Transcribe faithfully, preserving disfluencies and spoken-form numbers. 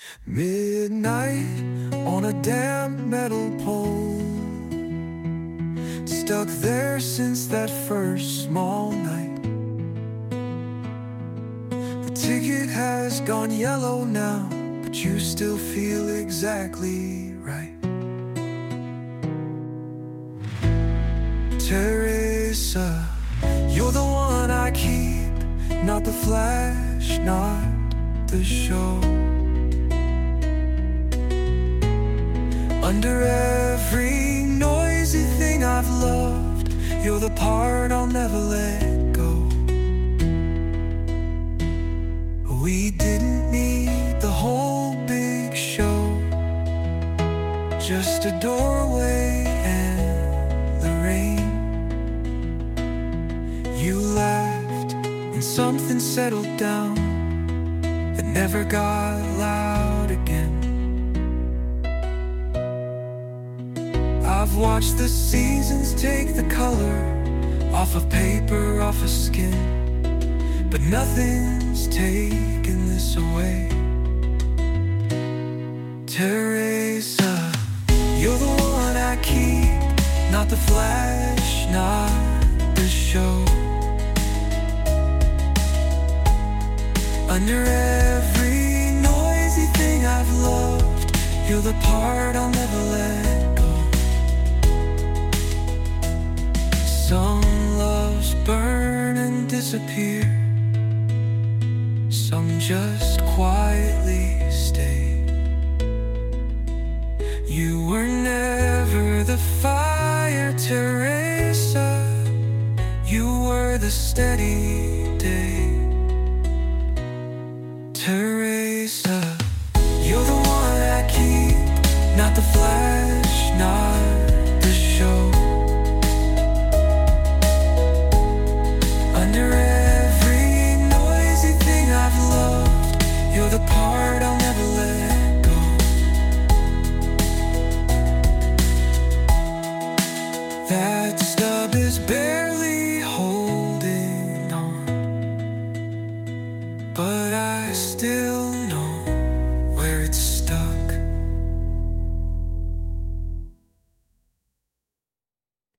Midnight on a damn metal pole, stuck there since that first small night. The ticket has gone yellow now, but you still feel exactly right. Teresa, you're the one I keep, not the flash, not the show. Under every noisy thing I've loved, you're the part I'll never let go. We didn't need the whole big show, just a doorway and the rain. You laughed and something settled down that never got loud again. I've watched the seasons take the color off of paper, off of skin, but nothing's taken this away. Teresa, you're the one I keep, not the flash, not the show. Under every noisy thing I've loved, you're the part I'll never let go. Some loves burn and disappear, some just quietly stay. You were never the fire, Teresa, you were the steady day. Teresa, you're the one I keep, not the flash, not the show. Under every noisy thing I've loved, you're the part I'll never let go. That stub is barely holding on, but I still